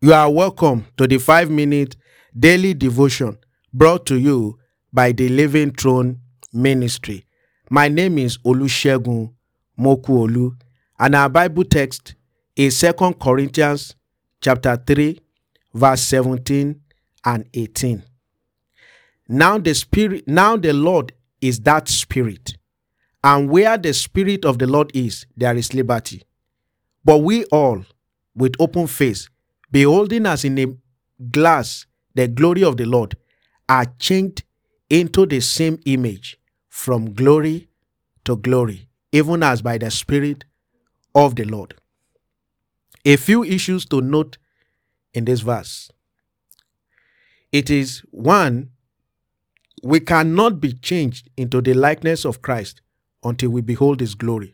You are welcome to the 5-minute daily devotion brought to you by the Living Throne Ministry. My name is Olusegun Mokuolu, and our Bible text is 2 Corinthians chapter 3, verse 17 and 18. Now the Lord is that Spirit, and where the Spirit of the Lord is, there is liberty. But we all, with open face, beholding as in a glass the glory of the Lord, are changed into the same image from glory to glory, even as by the Spirit of the Lord. A few issues to note in this verse. It is, 1, we cannot be changed into the likeness of Christ until we behold His glory.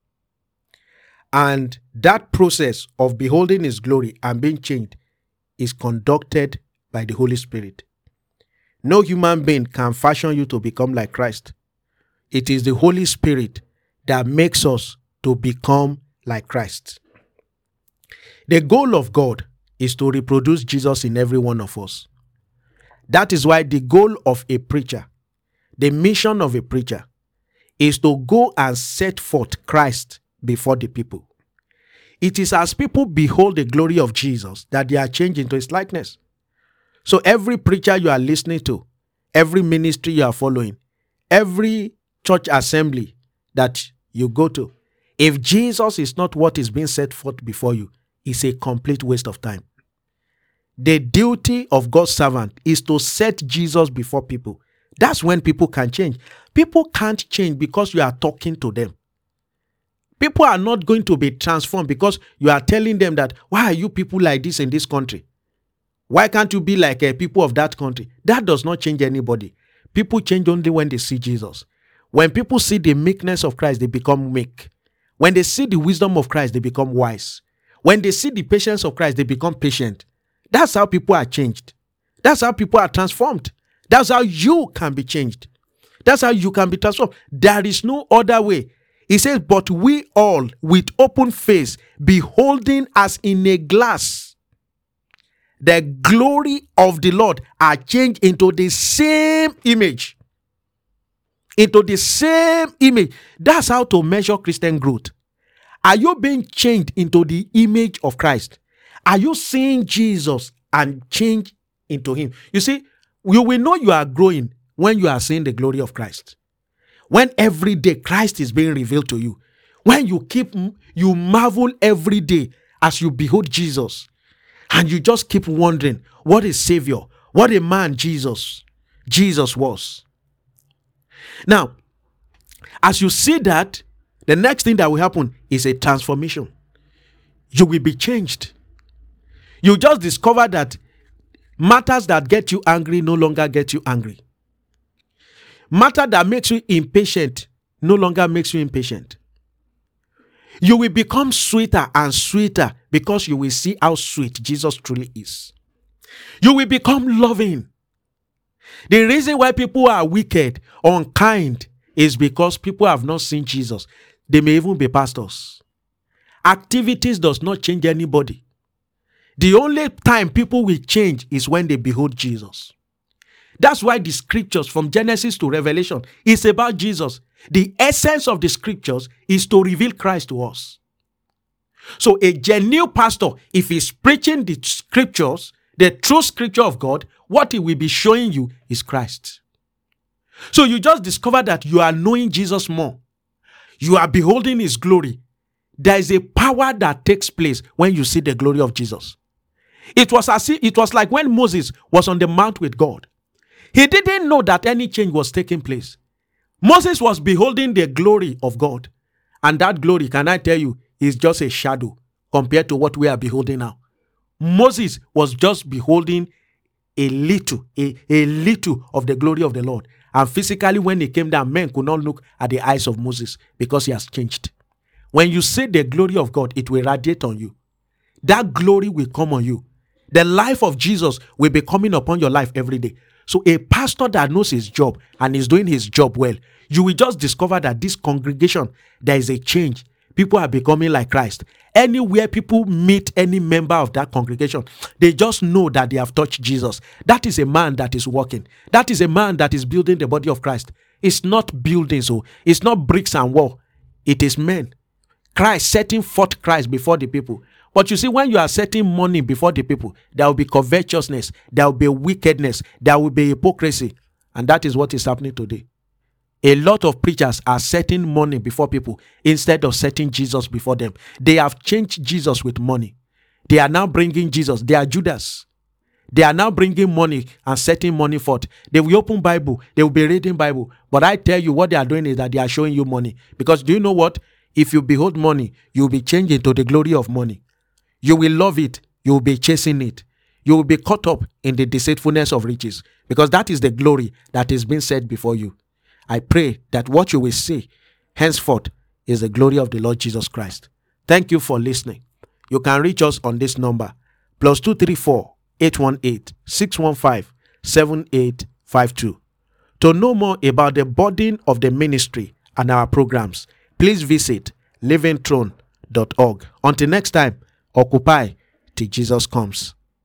And that process of beholding His glory and being changed is conducted by the Holy Spirit. No human being can fashion you to become like Christ. It is the Holy Spirit that makes us to become like Christ. The goal of God is to reproduce Jesus in every one of us. That is why the goal of a preacher, the mission of a preacher, is to go and set forth Christ before the people. It is as people behold the glory of Jesus that they are changed into His likeness. So every preacher you are listening to, every ministry you are following, every church assembly that you go to, if Jesus is not what is being set forth before you, it's a complete waste of time. The duty of God's servant is to set Jesus before people. That's when people can change. People can't change because you are talking to them. People are not going to be transformed because you are telling them that, why are you people like this in this country? Why can't you be like people of that country? That does not change anybody. People change only when they see Jesus. When people see the meekness of Christ, they become meek. When they see the wisdom of Christ, they become wise. When they see the patience of Christ, they become patient. That's how people are changed. That's how people are transformed. That's how you can be changed. That's how you can be transformed. There is no other way. He says, but we all with open face, beholding as in a glass the glory of the Lord, are changed into the same image. Into the same image. That's how to measure Christian growth. Are you being changed into the image of Christ? Are you seeing Jesus and change into Him? You see, you will know you are growing when you are seeing the glory of Christ. When every day Christ is being revealed to you. When you marvel every day as you behold Jesus. And you just keep wondering, what a Savior, what a man Jesus was. Now, as you see that, the next thing that will happen is a transformation. You will be changed. You just discover that matters that get you angry no longer get you angry. Matter that makes you impatient no longer makes you impatient. You will become sweeter and sweeter because you will see how sweet Jesus truly is. You will become loving. The reason why people are wicked, unkind, is because people have not seen Jesus. They may even be pastors. Activities does not change anybody. The only time people will change is when they behold Jesus. That's why the scriptures from Genesis to Revelation is about Jesus. The essence of the scriptures is to reveal Christ to us. So a genuine pastor, if he's preaching the scriptures, the true scripture of God, what he will be showing you is Christ. So you just discover that you are knowing Jesus more. You are beholding His glory. There is a power that takes place when you see the glory of Jesus. It was like when Moses was on the mount with God. He didn't know that any change was taking place. Moses was beholding the glory of God. And that glory, can I tell you, is just a shadow compared to what we are beholding now. Moses was just beholding a little of the glory of the Lord. And physically, when he came down, men could not look at the eyes of Moses because he has changed. When you see the glory of God, it will radiate on you. That glory will come on you. The life of Jesus will be coming upon your life every day. So a pastor that knows his job and is doing his job well, you will just discover that this congregation, there is a change people are becoming like Christ. Anywhere people meet any member of that congregation, they just know that they have touched Jesus. That is a man that is working. That is a man that is building the body of Christ. It's not buildings, so it's not bricks and wall. It is men. Christ, setting forth Christ before the people. But you see, when you are setting money before the people, there will be covetousness, there will be wickedness, there will be hypocrisy. And that is what is happening today. A lot of preachers are setting money before people instead of setting Jesus before them. They have changed Jesus with money. They are now bringing Jesus. They are Judas. They are now bringing money and setting money forth. They will open Bible. They will be reading Bible. But I tell you, what they are doing is that they are showing you money. Because do you know what? If you behold money, you will be changed into the glory of money. You will love it. You will be chasing it. You will be caught up in the deceitfulness of riches. Because that is the glory that is being set before you. I pray that what you will see henceforth is the glory of the Lord Jesus Christ. Thank you for listening. You can reach us on this number, +234 818 615 7852. To know more about the burden of the ministry and our programs, please visit livingthrone.org. Until next time, occupy till Jesus comes.